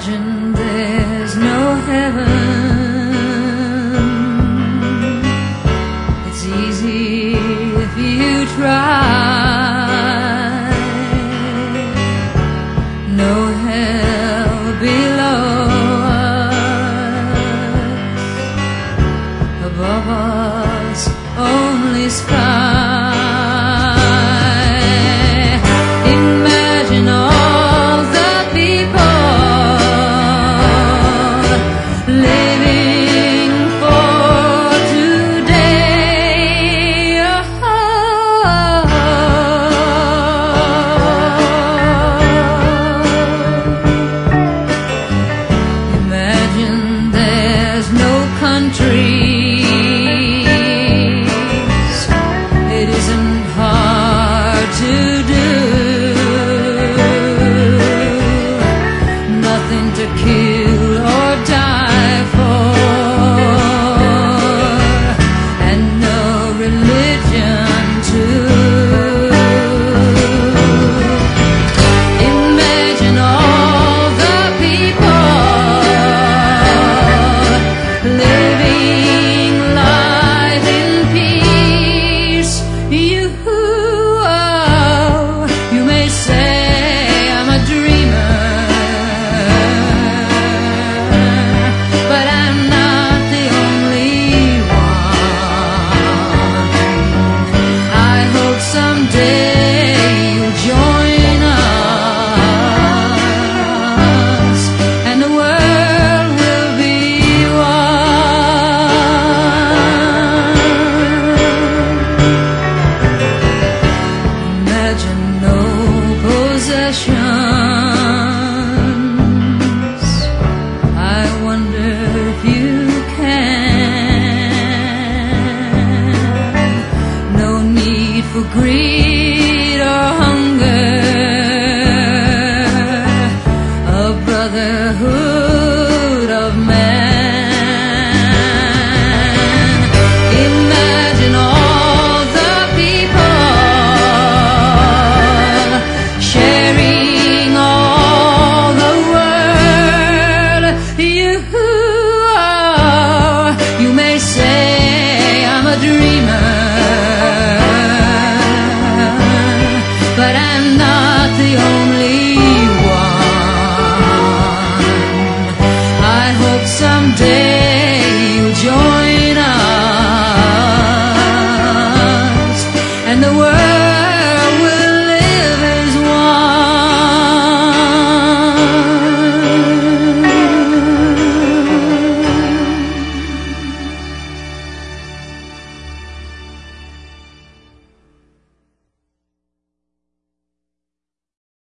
Imagine there's no heaven. It's easy if you try. No hell below us, above us only sky. Imagine all the people living for today. Imagine there's no countries. It isn't hard to do. Nothing to kill or die for, and no religion too. Imagine all the people living life in peace. You may say I'm a dreamer, but I'm not the only one. I hope someday you'll join us, and the world will be one. Imagine no possessions. I wonder if you can. No need for greed or hunger. A brotherhood